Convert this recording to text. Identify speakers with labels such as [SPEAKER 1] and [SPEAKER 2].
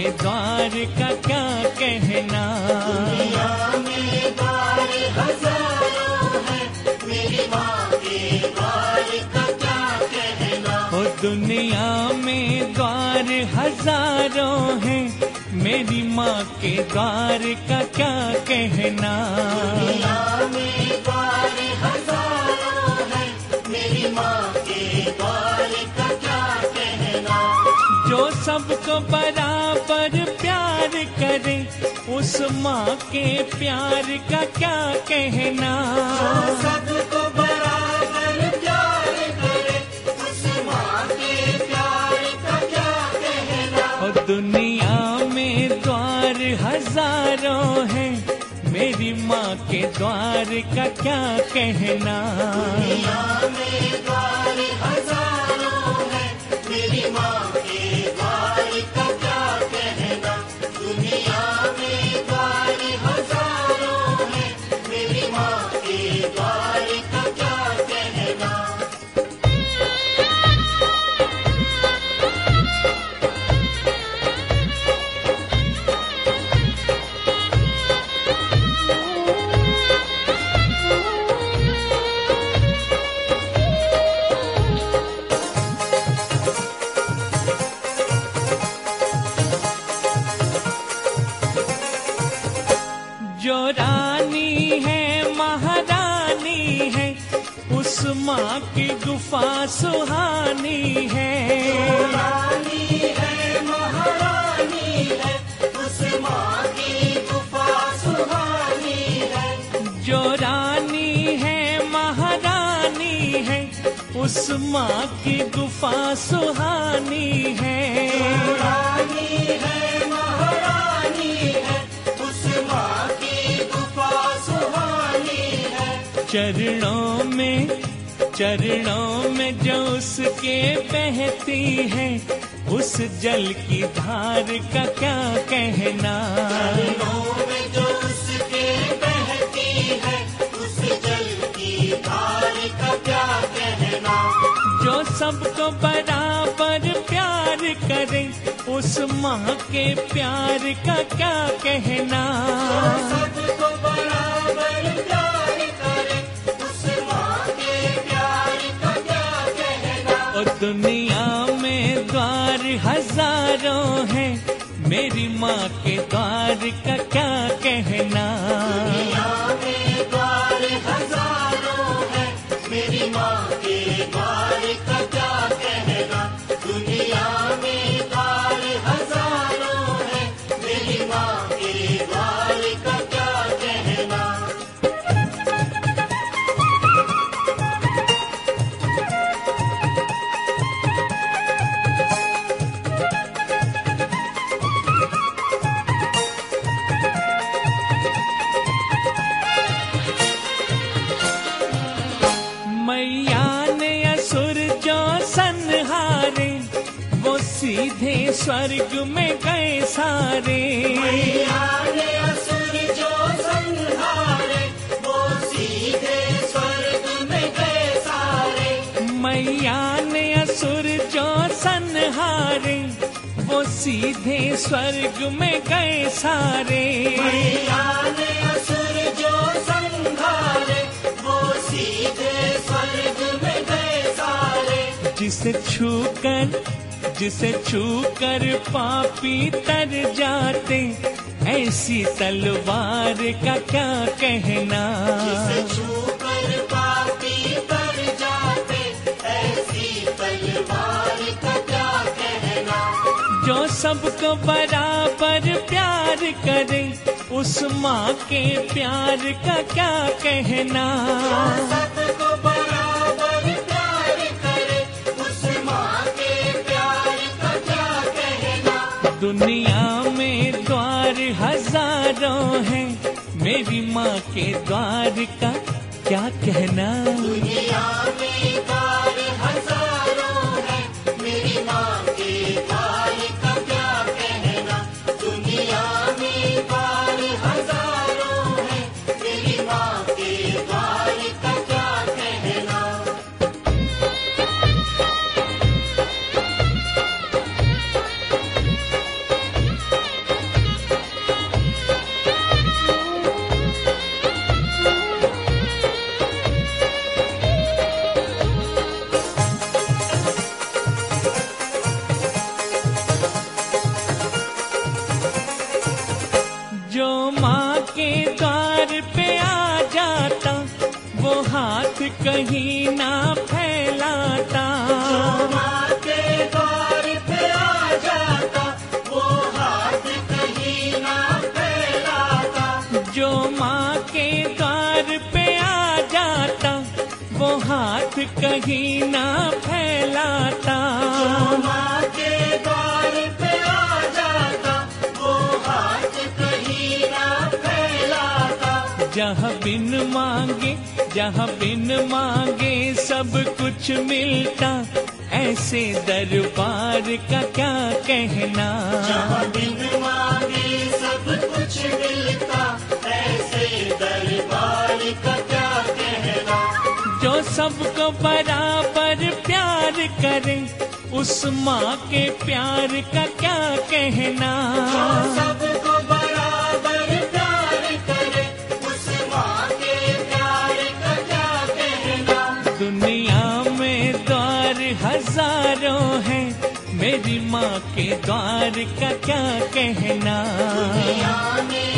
[SPEAKER 1] के द्वार का क्या कहना।
[SPEAKER 2] दुनिया में द्वार हजारों हैं, मेरी माँ के द्वार का क्या कहना।
[SPEAKER 1] ओ दुनिया में द्वार हजारों हैं, मेरी माँ के द्वार का क्या कहना।
[SPEAKER 2] दुनिया में द्वार हजारों हैं, मेरी माँ के द्वार का क्या कहना।
[SPEAKER 1] जो सबको बराबर प्यार करे, उस माँ के प्यार का क्या कहना।
[SPEAKER 2] जो सबको बराबर प्यार करे, उस माँ के प्यार का क्या कहना।
[SPEAKER 1] और दुनिया में द्वार हजारों हैं, मेरी माँ के द्वार का क्या कहना।
[SPEAKER 2] दुनिया में द्वार हजारों हैं, मेरी माँ के द्वार का क्या कहना। दुनिया में द्वार हजारों हैं, मेरी माँ के द्वार का क्या कहना।
[SPEAKER 1] जो रानी है महारानी है, उस माँ की गुफा सुहानी है।
[SPEAKER 2] रानी है महारानी है, उस माँ की गुफा सुहानी है।
[SPEAKER 1] जो रानी है महारानी है, उस माँ की गुफा सुहानी है।
[SPEAKER 2] रानी है महारानी है, उस माँ की गुफा सुहानी है।
[SPEAKER 1] चरणों में जो उसके बहती है, उस जल की धार का क्या कहना।
[SPEAKER 2] चरणों में जो उसके बहती है, उस जल की धार का क्या कहना।
[SPEAKER 1] जो सबको बराबर प्यार करे, उस माँ के प्यार का क्या कहना।
[SPEAKER 2] सबको बराबर प्यार करे, उस माँ के प्यार का क्या कहना।
[SPEAKER 1] और दुनिया में द्वार हजारों हैं, मेरी माँ के द्वार का क्या कहना।
[SPEAKER 2] दुनिया में द्वार हजारों हैं, मेरी माँ के द्वार का क्या कहना। दुनिया में द्वार हजारों हैं, मेरी माँ के द्वार का क्या कहना।
[SPEAKER 1] मैया ने असुर जो संहारे, वो सीधे स्वर्ग में गए सारे।
[SPEAKER 2] मैया ने असुर जो संहारे, वो सीधे स्वर्ग में गए सारे।
[SPEAKER 1] मैया ने असुर जो संहारे, वो सीधे स्वर्ग में गए सारे।
[SPEAKER 2] मैया ने असुर जो संहारे, वो सीधे स्वर्ग में गए सारे।
[SPEAKER 1] जिसे छूकर पापी तर जाते, ऐसी तलवार का क्या कहना।
[SPEAKER 2] जिसे छूकर पापी तर जाते, ऐसी तलवार का क्या कहना।
[SPEAKER 1] जो सबको बराबर प्यार करे, उस माँ के प्यार का क्या कहना।
[SPEAKER 2] सबको बराबर प्यार करे, उस माँ के प्यार का क्या कहना।
[SPEAKER 1] दुनिया में द्वार हजारों हैं, मेरी माँ के द्वार का क्या कहना।
[SPEAKER 2] दुनिया में द्वार हजारों हैं, मेरी माँ के द्वार का क्या कहना। दुनिया में द्वार हजारों हैं, मेरी माँ के द्वार का क्या कहना।
[SPEAKER 1] कहीं ना फैलाता,
[SPEAKER 2] माँ के द्वार पे आ जाता, वो हाथ कहीं ना फैलाता।
[SPEAKER 1] जो माँ के द्वार पे आ जाता वो हाथ कहीं ना फैलाता।
[SPEAKER 2] माँ के द्वार पे आ जाता, वो हाथ कहीं ना फैलाता। जहाँ बिन मांगे सब कुछ मिलता, ऐसे दरबार का क्या कहना। जहाँ बिन मांगे सब कुछ मिलता, ऐसे दरबार का क्या कहना।
[SPEAKER 1] जो सबको बराबर प्यार करे, उस माँ के प्यार का क्या कहना।
[SPEAKER 2] सबको बराबर प्यार करे, उस माँ के प्यार का क्या कहना।
[SPEAKER 1] दुनिया में द्वार हजारों हैं, मेरी माँ के द्वार का क्या कहना।
[SPEAKER 2] दुनिया में